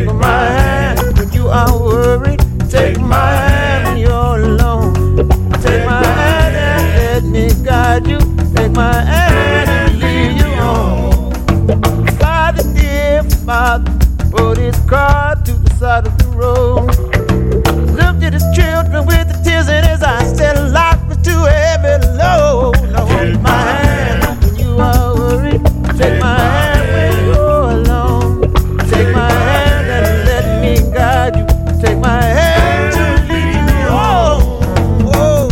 Take my hand when you are worried. Take my hand when you're alone. Take my hand and let me guide you. Take my hand and lead you home. Father, dear Father, put his car to the side of the road. Looked at his children with the tears in his eyes, said, "Lock me to heavy load." Now hold my hand when you are worried. Take my hand when you're alone. Take my hand and let me guide you. Take my hand to lead you home. Oh.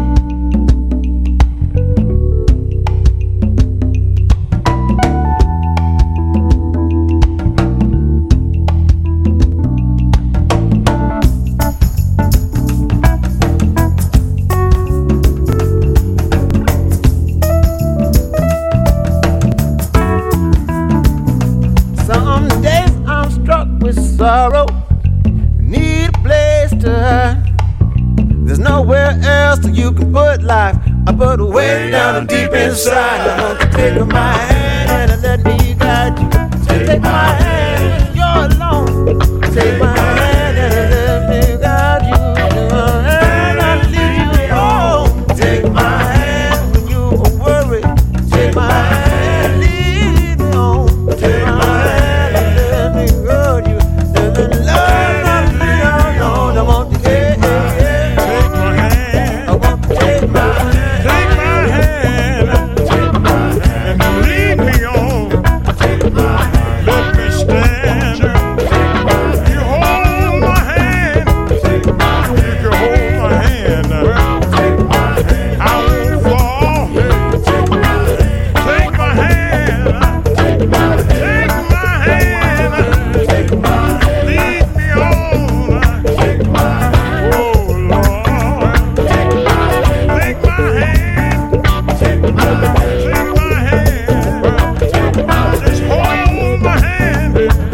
Some days I'm struck with sorrow, need a place to hide. There's nowhere else that you can put life. I put it way down deep inside. I want to take my hand and let me guide you. Take my hand when you're alone. Take my hand and let me guide you. Take my hand and lead you home. Take my hand when you are worried. Take my hand, lead me home. Take my hand and let me guide you. Let me love me alone. I want to take my hand. I want to take my hand. Take my hand. Take my hand And lead me on. Take my hand. Let me stand. You hold my hand. Take my hand. You can hold my hand. Take my hand. I won't fall. Take my hand. Take my hand. Take my hand. Take my hand. Take my hand. Lead me on. Take my hand. Oh Lord. Take my hand. Take my hand. Take my hand. Take my hand. Just hold my hand.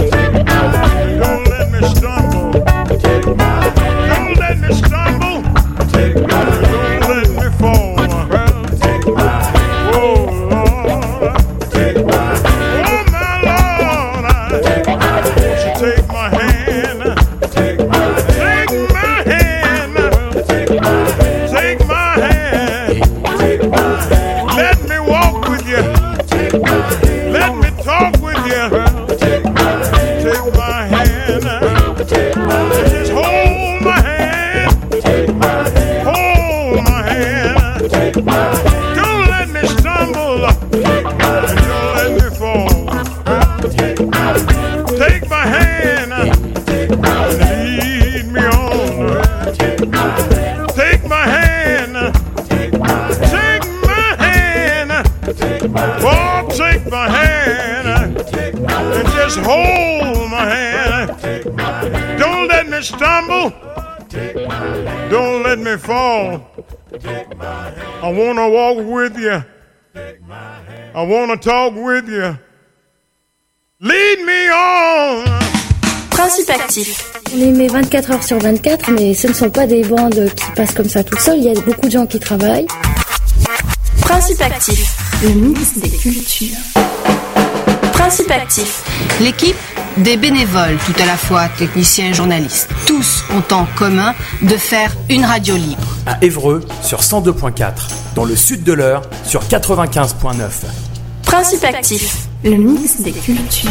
Don't let me stumble. Take my hand. Don't let me stumble. Take my hand. Don't let me fall. Take my hand. Oh Lord. Take my hand. Oh my Lord. Take my hand. Won't you take my hand? Take my hand. Take my hand. Take my hand. Take my hand. Take my hand. Let me walk with you. Take my hand. Let me talk with you. Take my hand. Take my hand. Take my hand. Just hold my hand. Take my hand. Hold my hand. Take my hand. Don't let me stumble. Take my And don't let me fall. Take my hand. Take my hand. Take my And lead me on. Take my hand. Take my hand. Take my Take my hand. Take my Oh, take my hand. And just hold my hand. Don't let me stumble. Don't let me fall. I want to walk with you. I want to talk with you. Lead me on. Principe actif. On les met 24 heures sur 24, mais ce ne sont pas des bandes qui passent comme ça toutes seules. Il y a beaucoup de gens qui travaillent. Principe actif. Le mix des cultures. Principe actif. L'équipe des bénévoles, tout à la fois techniciens et journalistes, tous ont en commun de faire une radio libre. À Évreux sur 102.4, dans le sud de l'Eure sur 95.9. Principe actif. Le mix des cultures.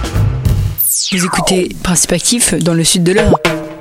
Vous écoutez Principe actif dans le sud de l'Eure.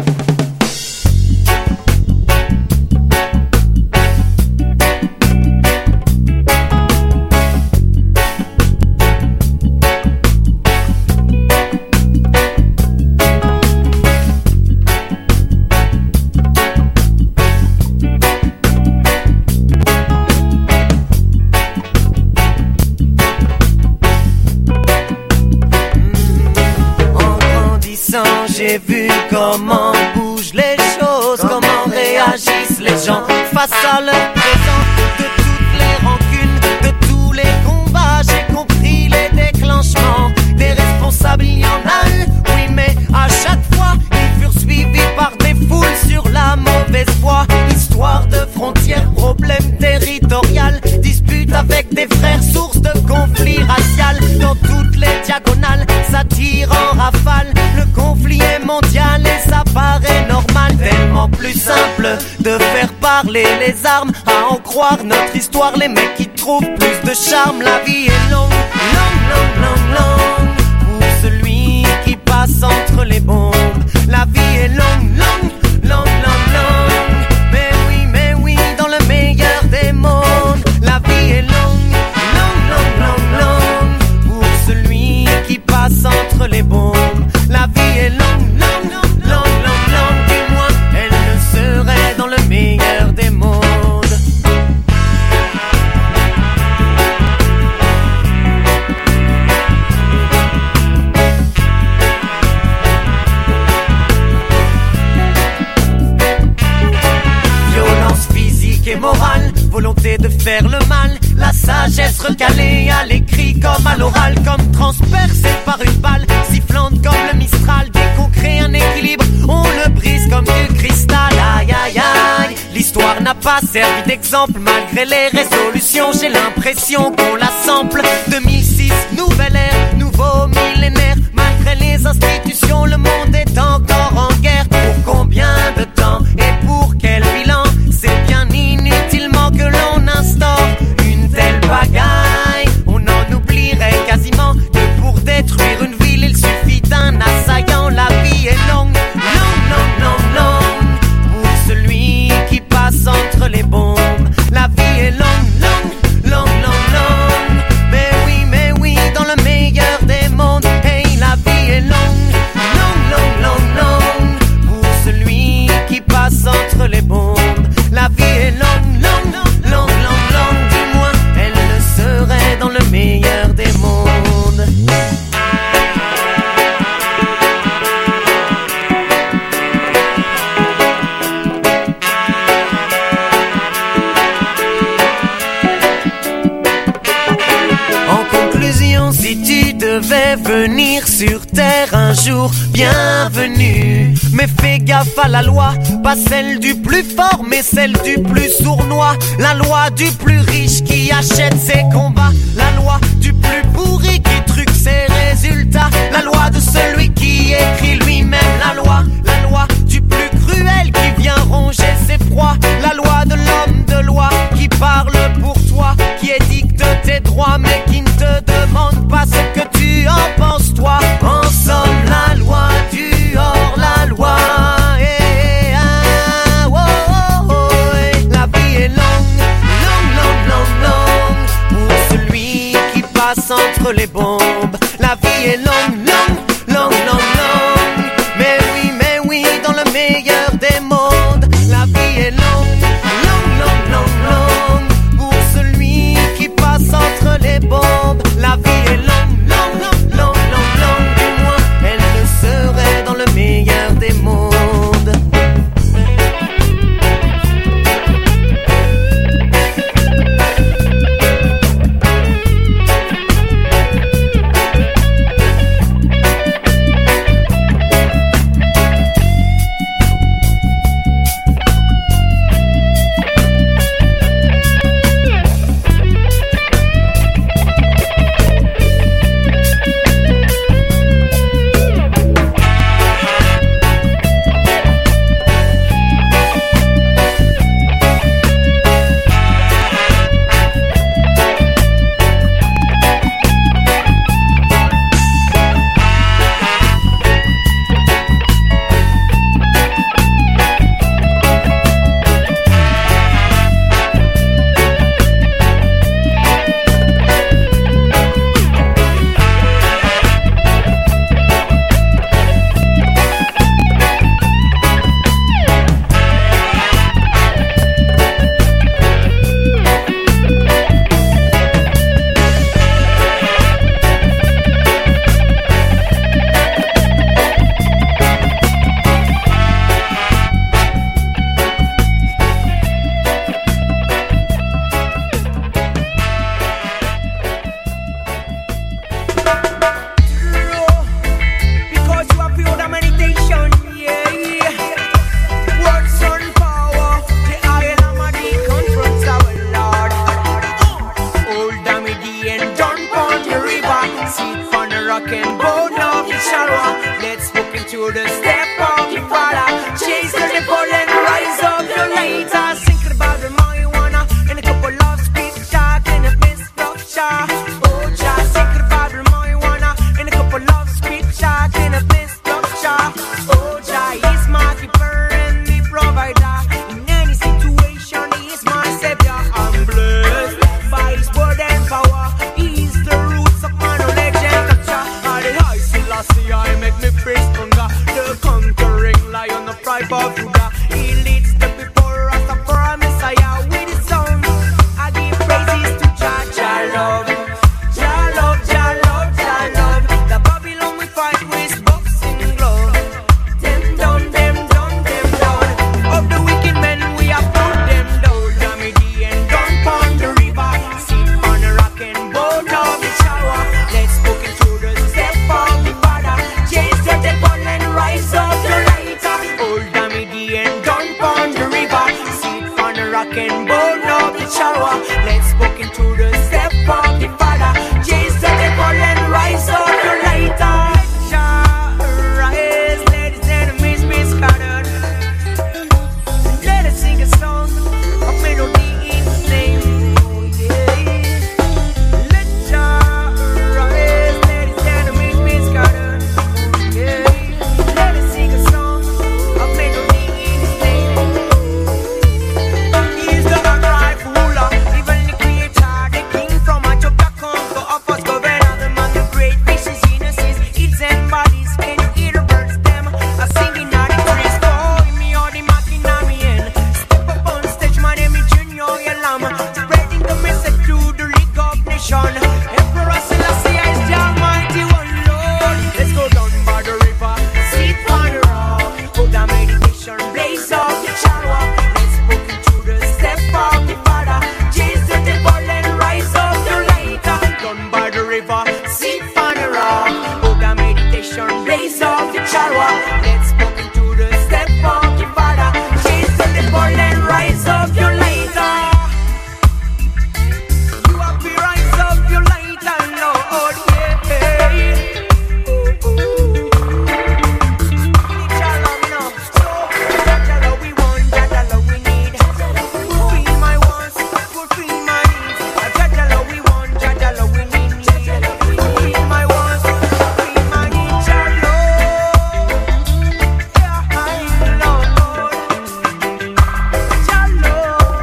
J'ai vu comment bougent les choses, comment réagissent les gens face à leur présent. De toutes les rancunes, de tous les combats, j'ai compris les déclenchements. Des responsables, il y en a eu, oui, mais à chaque fois, ils furent suivis par des foules sur la mauvaise voie. Histoire de frontières, problème territorial, dispute avec des frères, source de conflits racial. Dans toutes les diagonales, ça tire en rafale, le conflit capable de faire parler les armes. À en croire notre histoire, les mecs qui trouvent plus de charme. La vie est longue, longue, longue, longue, longue pour celui qui passe entre les bombes. La vie est longue, longue, longue, longue, longue. Mais oui, dans le meilleur des mondes. La vie est longue, longue, longue, longue, longue pour celui qui passe entre les bombes. La vie est longue, longue, longue, longue, longue. Du moins, elle le serait dans le meilleur des mondes. Et morale, volonté de faire le mal, la sagesse recalée à l'écrit comme à l'oral, comme transpercée par une balle, sifflante comme le Mistral. Dès qu'on crée un équilibre, on le brise comme du cristal. Aïe aïe aïe, l'histoire n'a pas servi d'exemple malgré les résolutions. J'ai l'impression qu'on la sample. 2006, nouvelle ère, nouveau millénaire. Malgré les institutions, le monde est encore en guerre. Pour combien de temps et pour quel bilan? C'est bien inutilement que l'on instaure une telle pagaille. On en oublierait quasiment que pour détruire une ville, il suffit d'un assaillant. La vie est longue, longue, longue, longue, longue pour celui qui passe entre les bombes. La vie est longue, longue, longue, longue, longue. Mais oui, dans le meilleur des mondes. Hey, la vie est longue, longue, longue, longue, longue pour celui qui passe entre les bombes. La vie est longue, longue, longue, longue, longue, du moins elle le serait dans le meilleur des mondes. En conclusion, si tu devais venir sur terre un jour, bienvenue. Mais fais gaffe à la loi, pas celle du plus fort, mais celle du plus sournois. La loi du plus riche qui achète ses combats. La loi du plus pourri qui truque ses résultats. La loi de celui qui écrit lui-même la loi. La loi du plus cruel qui vient ronger ses proies. La loi de l'homme de loi qui parle pour toi, qui édicte tes droits mais qui ne te demande pas ce que tu en penses toi. En somme, la loi du hors-la-loi. La vie est longue, longue, longue, longue, longue pour celui qui passe entre les bombes. La vie est longue, longue, longue, longue, longue. Mais oui, dans le meilleur des mondes. La vie est longue, longue, longue, longue, longue pour celui qui passe entre les bombes. La vie est longue, longue, longue, longue, longue, longue. Du moins, elle le serait dans le meilleur des mondes. rock and bone of the Charwa. Let's walk into the step of the Father. Chase the devil and rise up your lighter. Rise, let his enemies be scattered. Let us sing a song of melody in his name. Oh, yeah. Let Jah rise, let his enemies be scattered. Oh, yeah. Let us sing a song of melody in his name. He is the unripe ruler, even the creator, the king from a chapter conquer of us governor, the man the great fishes, innocence, eats and bodies. Can you hear the birds them? A singing out the trees. Oh, me or the machina me in. Step up on stage, my name is Junior Yalam. Spreading the message to the League of Nations. Emperor Selassie is the Almighty One Lord. Let's go down by the river, sit on the rock. Put a meditation, blaze up the Charwa. Let's walk into the step of the Father. Chase the devil and rise up the lighter. Down by the river, sit on the rock. Put a meditation, blaze up the Charwa. Let's walk into the step of the Father. Chase the devil and rise up your lighter. You have to rise up your lighter, Lord, yeah. Ooh, ooh. Jala, no. So, Jala we want, Jala we need. Fulfill my wants, fulfill my needs. Jala we want, Jala we need. Fulfill my wants, fulfill my needs, Jala. Yeah, I Lord. Jala.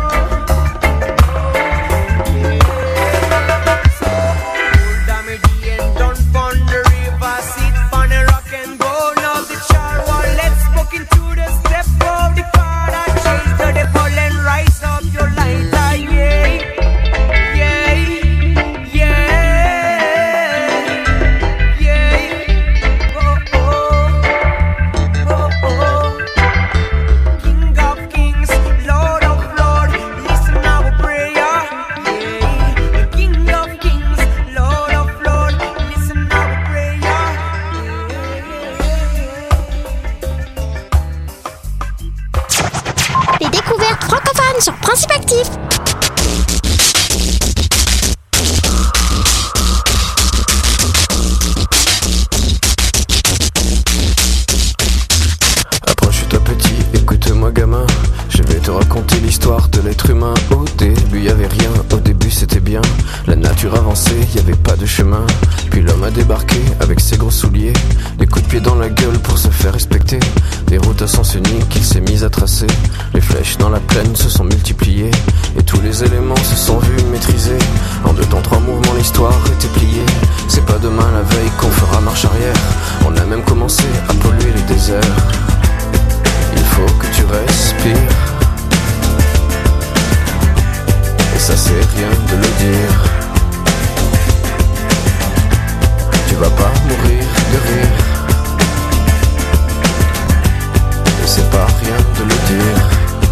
Old Amity and down from the river, sit on the rock and bone of the Charwa. Let's walk into the step of the Father. Chase the devil and rise up your lighter, yeah, yeah, yeah, yeah. Oh, oh, oh, oh. King of kings, Lord of lords, listen our prayer. Yeah. King of kings, Lord of lords, listen our prayer. Les découvertes francophones sur Principe Actif. Approche-toi petit, écoute-moi gamin. Je vais te raconter l'histoire de l'être humain. Au début y avait rien, au début c'était bien. La nature avançait, y avait pas de chemin. Puis l'homme a débarqué avec ses gros souliers. Des coups de pied dans la gueule pour se faire respecter. Des routes à sens unique qu'il s'est mis à tracer. Les flèches dans la plaine se sont multipliées. Et tous les éléments se sont vus maîtrisés. En 2 temps 3 mouvements l'histoire était pliée. C'est pas demain la veille qu'on fera marche arrière. On a même commencé à polluer les déserts. Il faut que tu respires. Et ça c'est rien de le dire. Tu vas pas mourir de rire. Et c'est pas rien de le dire.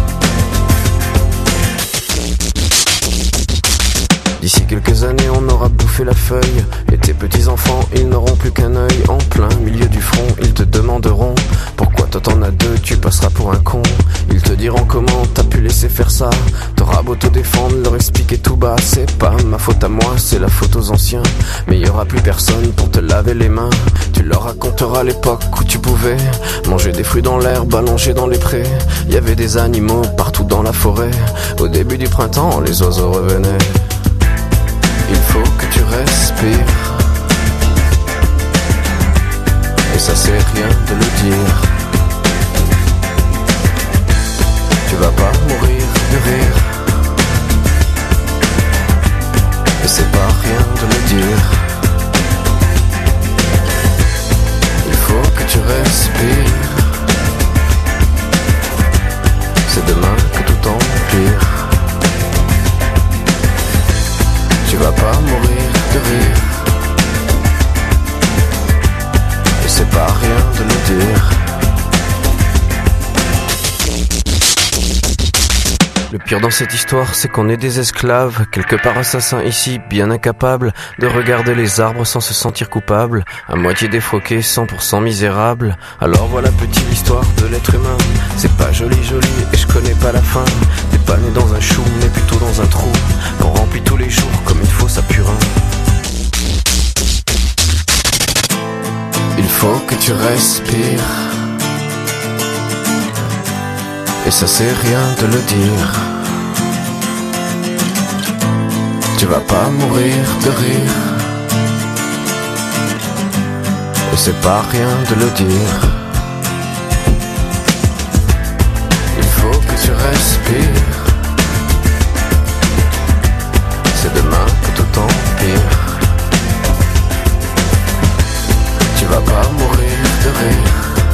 D'ici quelques années on aura bouffé la feuille. Et tes petits enfants ils n'auront plus qu'un œil. En plein milieu du front ils te demanderont pourquoi toi t'en as 2, tu passeras pour un con. Ils te diront comment t'as pu laisser faire ça. T'auras beau te défendre, leur expliquer tout bas. C'est pas ma faute à moi, c'est la faute aux anciens. Mais y aura plus personne pour te laver les mains. Tu leur raconteras l'époque où tu pouvais manger des fruits dans l'herbe, allongés dans les prés. Y avait des animaux partout dans la forêt. Au début du printemps, les oiseaux revenaient. Il faut que tu respires. Et ça c'est rien de le dire. Tu vas pas mourir de rire. Et c'est pas rien de le dire. Il faut que tu respires. C'est demain que tout empire. Tu vas pas mourir de rire. Et c'est pas rien de le dire. Le pire dans cette histoire, c'est qu'on est des esclaves, quelque part assassins ici, bien incapables de regarder les arbres sans se sentir coupables, à moitié défroqués, 100% misérables. Alors voilà petite l'histoire de l'être humain. C'est pas joli joli et je connais pas la fin. T'es pas né est dans un chou, mais plutôt dans un trou qu'on remplit tous les jours comme une fosse à purin. Il faut que tu respires, et ça c'est rien de le dire. Tu vas pas mourir de rire, et c'est pas rien de le dire. Il faut que tu respires, c'est demain que tout empire. Tu vas pas mourir de rire,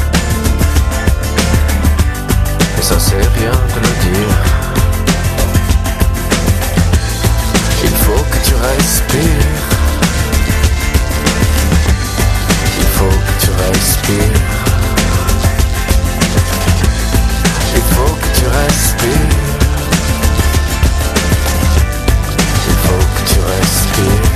et ça c'est rien de le dire. Il faut que tu respires, il faut que tu respires, il faut que tu respires, il faut que tu respires.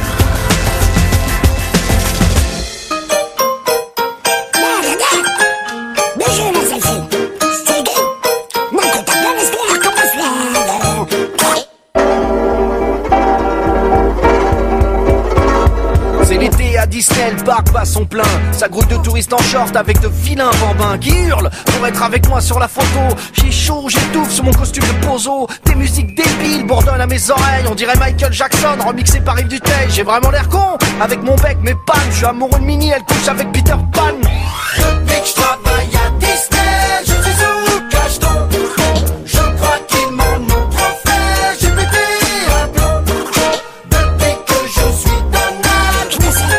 Disney, le parc bat son plein. Sa grouille de touristes en short avec de vilains bambins qui hurlent pour être avec moi sur la photo. J'ai chaud, j'étouffe sur mon costume de pozo. Des musiques débiles bourdonnent à mes oreilles. On dirait Michael Jackson remixé par Yves Duteil. J'ai vraiment l'air con avec mon bec, mes pannes. Je suis amoureux de Minnie, elle couche avec Peter Pan. Depuis que je travaille à Disney, je suis sous cacheton. Je crois qu'ils m'en ont trop fait. J'ai pété un plomb. Depuis que je suis Donald, je me suis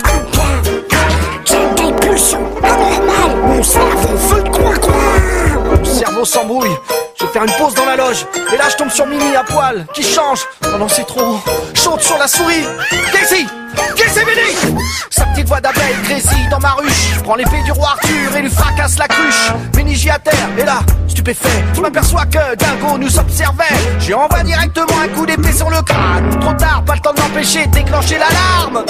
mon cerveau veut de croire. Mon cerveau s'embrouille. Je vais faire une pause dans la loge. Et là je tombe sur Mimi à poil qui change. Oh non c'est trop. Chante sur la souris. Casey Billy. Sa petite voix d'abeille grésille dans ma ruche. Je prends l'épée du roi Arthur et lui fracasse la cruche. Mini j'y à terre. Et là, stupéfait, je m'aperçois que Dingo nous observait. J'ai envoyé directement un coup d'épée sur le crâne. Trop tard, pas le temps de m'empêcher de déclencher l'alarme.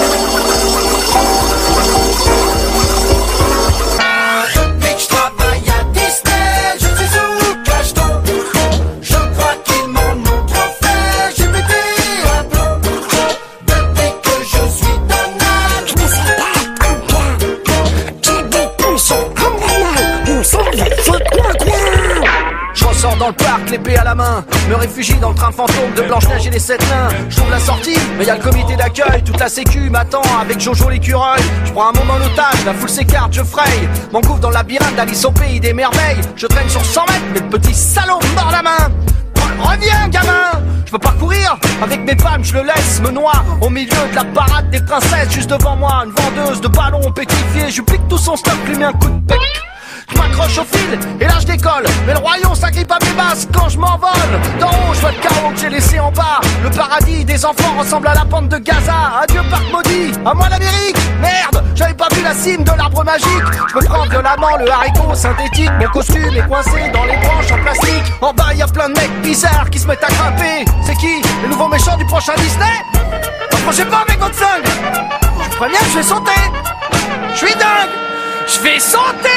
Depuis que je travaille à Disney, je suis sous cacheton. Je crois qu'ils m'en ont trop fait. J'ai pété un plomb. Depuis que je suis Donald, je me sais pas combien. J'ai des pulsions comme mon cerveau veut de croire. Je ressors dans le parc, l'épée à la main. Me réfugie dans le train fantôme de Blanche-Neige et les 7 nains. J'ouvre la sortie, mais y'a le comité d'accueil. Toute la sécu m'attend avec Jojo l'écureuil. Je prends un moment en otage, la foule s'écarte, je fraye. M'engouffre dans le labyrinthe d'Alice au pays des merveilles. Je traîne sur 100 mètres, mais le petit salaud me mord la main. Reviens gamin. Je peux pas courir, avec mes palmes je le laisse me noie au milieu de la parade des princesses. Juste devant moi, une vendeuse de ballons pétrifiés. Je lui pique tout son stock, lui mets un coup de bec. Je m'accroche au fil et là je décolle. Mais le royaume s'agrippe à mes basses quand je m'envole. D'en haut je vois le chaos que j'ai laissé en bas. Le paradis des enfants ressemble à la pente de Gaza. Adieu parc maudit, à moi l'Amérique. Merde, j'avais pas vu la cime de l'arbre magique. Je me prends violemment le haricot synthétique. Mon costume est coincé dans les branches en plastique. En bas y a plein de mecs bizarres qui se mettent à grimper. C'est qui, les nouveaux méchants du prochain Disney? Approchez pas avec votre flingue. Je préviens, je vais sauter. Je suis dingue. Je vais sauter.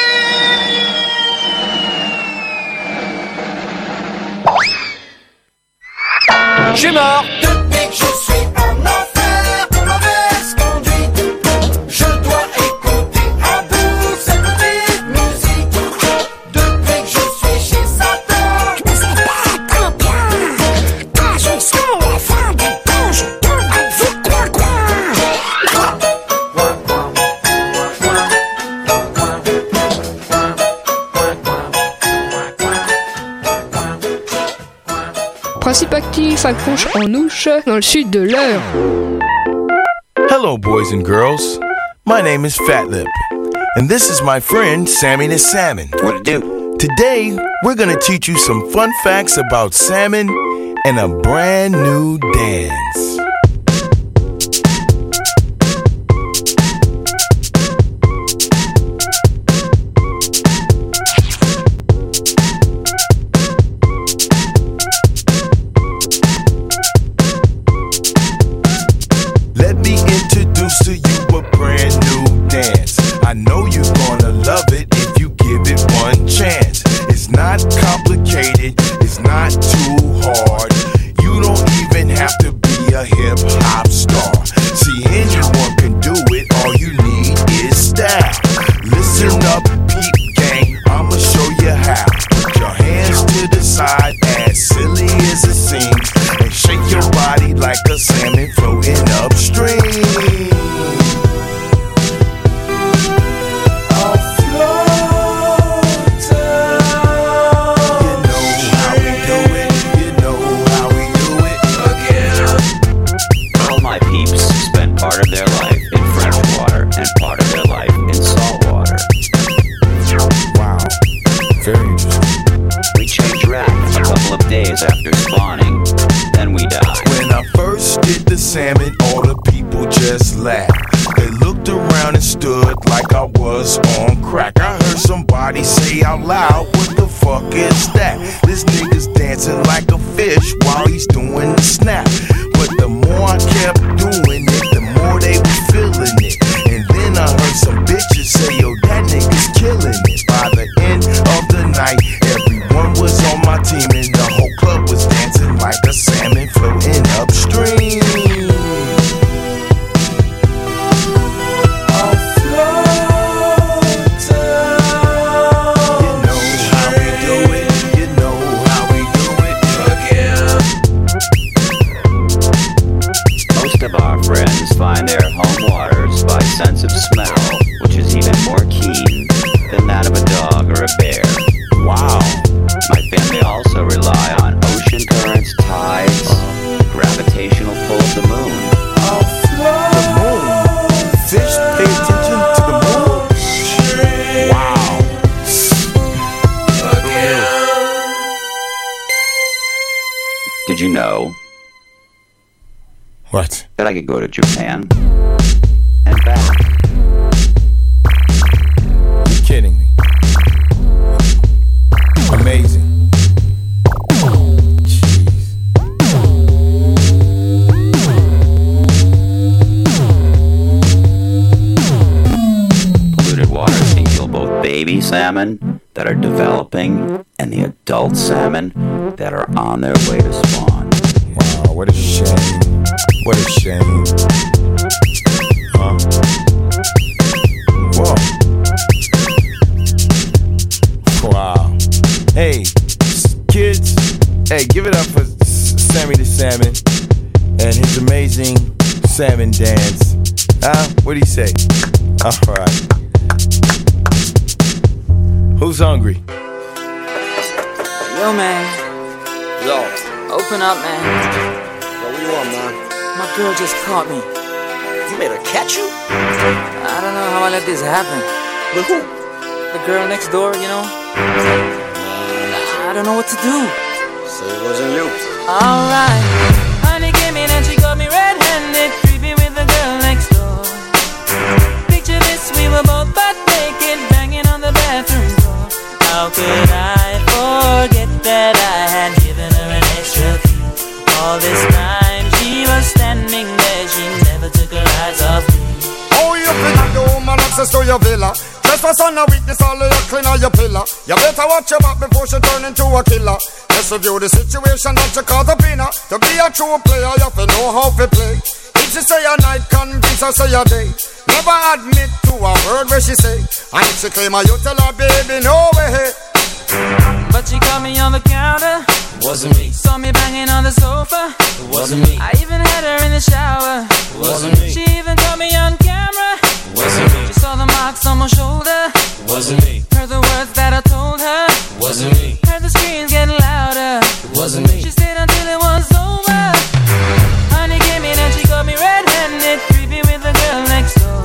Je suis mort depuis que je suis en enfer pour mauvaise conduite. Je dois écouter à bout cette petite musique. Depuis que je suis chez Satan, je me sais pas combien. Quand jusqu'à la fin du temps, je devrais vous croire. Principe actif accroche en ouche dans le sud de l'Eure. Hello, boys and girls. My name is Fatlip, and this is my friend Sammy the Salmon. What to do? Today, we're gonna teach you some fun facts about salmon and a brand new dance. To you a brand new dance. I know you're gonna love it if you give it one chance. It's not complicated, it's not too as silly as it seems, and shake your body like a salmon floating upstream. Part of their life in fresh water and part of their life in salt water. Wow, very interesting. We change rack a couple of days after spawning, then we die. When I first did the salmon, all the people just laughed. They looked around and stood like I was on crack. I heard somebody say out loud, what the fuck is that? This nigga's dancing like a fish while he's doing the snap. But the more I kept doing it, the more they were feeling it. And then I heard some bitches say, yo, that nigga's killing it. By the end of the night, everyone was on my team, and the whole club was dancing like a salmon floating upstream. Find their home waters by sense of smell, which is even more keen than that of a dog or a bear. Wow. My family also rely on ocean currents, tides, the gravitational pull of the moon. The moon? Fish pay attention to the moon? Wow. Did you know? What? That I could go to Japan and back. You're kidding me. Amazing. Jeez. Polluted waters can kill both baby salmon that are developing and the adult salmon that are on their way to spawn. Wow, what a shame. What a shame. Huh? Whoa. Wow. Hey, kids, hey, give it up for Sammy the Salmon and his amazing salmon dance. What do you say? All right. Who's hungry? Yo, man. Yo. Open up, man. What do you want, man? My girl just caught me. You made her catch you? I don't know how I let this happen. With who? The girl next door, you know? I don't know what to do. Say it wasn't you. Alright. Honey came in and she got me red-handed, creepy with the girl next door. Picture this, we were both butt naked, banging on the bathroom door. How could I forget that I had given her an extra key? All this time she was standing there, she never took her eyes off me. Oh, you feel like the woman access to your villa. Trespass on a weakness, all of your clean on your pillar. You better watch your back before she turn into a killer. Let's review the situation that you call the winner. To be a true player, you have to know how to play. If she say a night, convince her say a day. Never admit to a word where she say. And if she claim her, you tell her, baby, no way. But she caught me on the counter. Wasn't me. Saw me banging on the sofa. Wasn't me. I even had her in the shower. Wasn't me. She even caught me on camera. Wasn't me. She saw the marks on my shoulder. Wasn't me. Heard the words that I told her. Wasn't me. Heard the screams getting louder. Wasn't me. She stayed until it was over. Honey came in and she got me red-handed, creepy with the girl next door.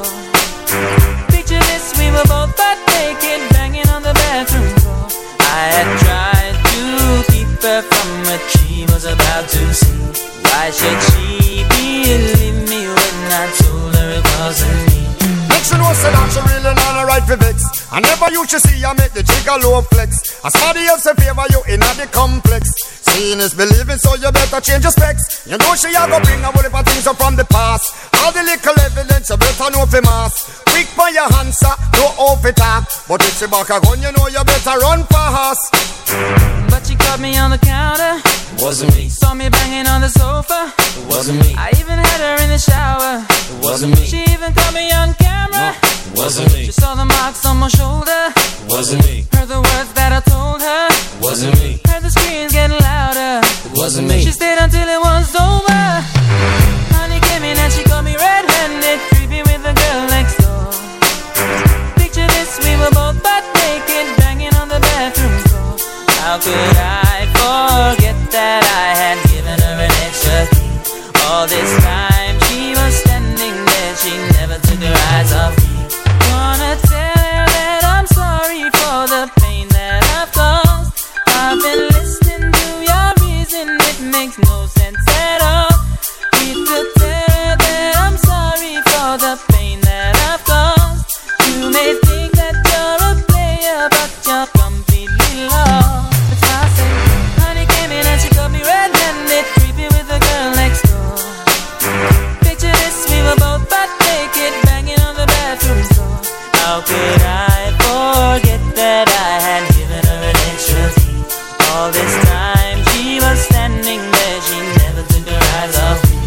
Picture this, we were both butt naked, banging on the bathroom door. I had tried to keep her from what she was about to see. Why should she believe me when I told her it wasn't me? Make she know say that she really not a right for vex. I never used to see I make the jigger low flex. As somebody else in favor you in the complex. Seeing is believing, so you better change your specs. You know she a go bring a whole heap of things up from the past. All the little evidence you better know for mass. Quick for your answer, no off it talk. But if she back a gun, you know you better run fast. But she caught me on the counter. Wasn't me. Saw me banging on the sofa. Wasn't me. I even had her in the shower. Wasn't me. She even caught me on camera. Wasn't me. She saw the marks on my shoulder. Wasn't me. Heard the words that I told her. wasn't me. Heard the screams getting louder. It wasn't me. She stayed until it was over. Honey came in and she caught me red-handed, creepy with the girl next door. Picture this, we were both butt naked, banging on the bathroom floor. How could I forget that I had given her an extra key? All this time she was standing there, she never took her eyes off me. Wanna tell her that I'm sorry for the pain that I've caused. I've been listening to your reason, it makes no sense at all. Need to tell her that I'm sorry for the pain that I've caused. You may think that you're a player, but you're completely lost. That's why I say, honey came in and she caught me red-handed, creepy with the girl next door. Picture this, we were both butt naked, banging on the bathroom floor. How could I forget that I had given her an extra key? All this time she was standing there, she never took her eyes off me.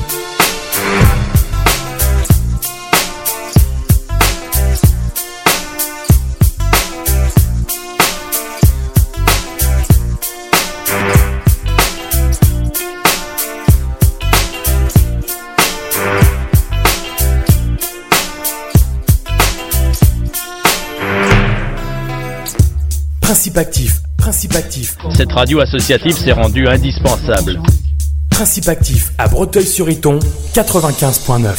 Principe actif, principe actif. Cette radio associative s'est rendue indispensable. Principe actif à Breteuil-sur-Iton, 95.9.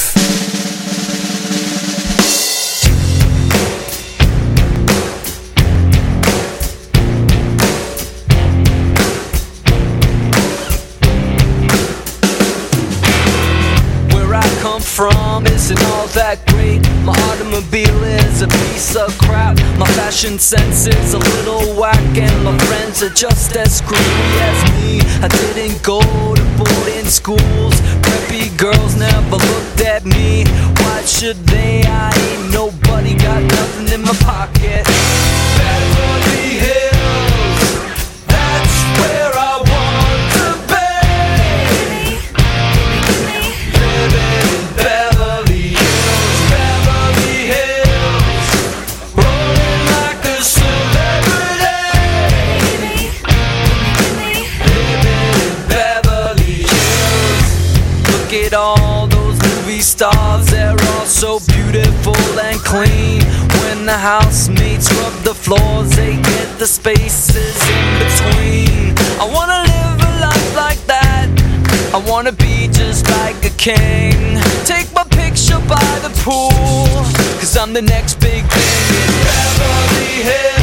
From isn't all that great. My automobile is a piece of crap. My fashion sense is a little whack, and my friends are just as screwy as me. I didn't go to boarding schools. Preppy girls never looked at me. Why should they? I ain't nobody, got nothing in my pocket. Beverly Hills, that's where I want to be. Living in Beverly Hills, Beverly Hills, rolling like a celebrity. Living in Beverly Hills. Look at all those movie stars, they're all so beautiful and clean. When the housemates rub the floors, they get the spaces in between. I wanna live a life like that. I wanna be just like a king. Take my picture by the pool, 'cause I'm the next big thing in Beverly Hills.